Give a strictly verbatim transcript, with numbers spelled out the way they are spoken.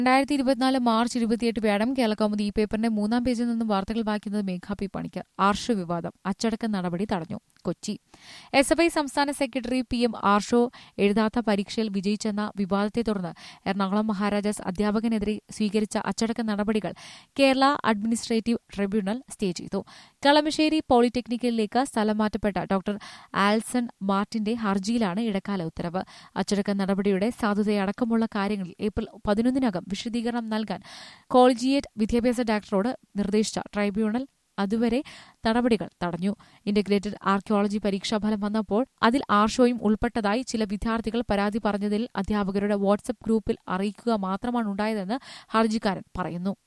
രണ്ടായിരത്തി ഇരുപത്തിനാല് മാർച്ച് ഇരുപത്തിയെട്ട് വ്യാഴം കേരളകൗമുദി ഈ പേപ്പറിന്റെ മൂന്നാം പേജിൽ നിന്നും വാർത്തകൾ വായിക്കുന്നത് മേഘാ പി പണിക്കർ. ആർഷോ വിവാദം, അച്ചടക്ക നടപടി തടഞ്ഞു. കൊച്ചി. എസ് എഫ് ഐ സംസ്ഥാന സെക്രട്ടറി പി എം ആർഷോ എഴുതാത്ത പരീക്ഷയിൽ വിജയിച്ചെന്ന വിവാദത്തെ തുടർന്ന് എറണാകുളം മഹാരാജാസ് അധ്യാപകനെതിരെ സ്വീകരിച്ച അച്ചടക്ക നടപടികൾ കേരള അഡ്മിനിസ്ട്രേറ്റീവ് ട്രിബ്യൂണൽ സ്റ്റേ ചെയ്തു. കളമശ്ശേരി പോളിടെക്നിക്കിലേക്ക് സ്ഥലം മാറ്റപ്പെട്ട ഡോക്ടർ ആൽസൺ മാർട്ടിന്റെ ഹർജിയിലാണ് ഇടക്കാല ഉത്തരവ്. അച്ചടക്ക നടപടിയുടെ സാധുതയടക്കമുള്ള കാര്യങ്ങളിൽ ഏപ്രിൽ പതിനൊന്നിനകം വിശദീകരണം നൽകാൻ കോളജിയേറ്റ് വിദ്യാഭ്യാസ ഡയറക്ടറോട് നിർദ്ദേശിച്ച ട്രൈബ്യൂണൽ അതുവരെ നടപടികൾ തടഞ്ഞു. ഇന്റഗ്രേറ്റഡ് ആർക്കിയോളജി പരീക്ഷാഫലം വന്നപ്പോൾ അതിൽ ആർഷോയും ഉൾപ്പെട്ടതായി ചില വിദ്യാർത്ഥികൾ പരാതി പറഞ്ഞതിൽ അധ്യാപകരുടെ വാട്സ്ആപ്പ് ഗ്രൂപ്പിൽ അറിയിക്കുക മാത്രമാണ് ഉണ്ടായതെന്ന് ഹർജിക്കാരൻ പറയുന്നു.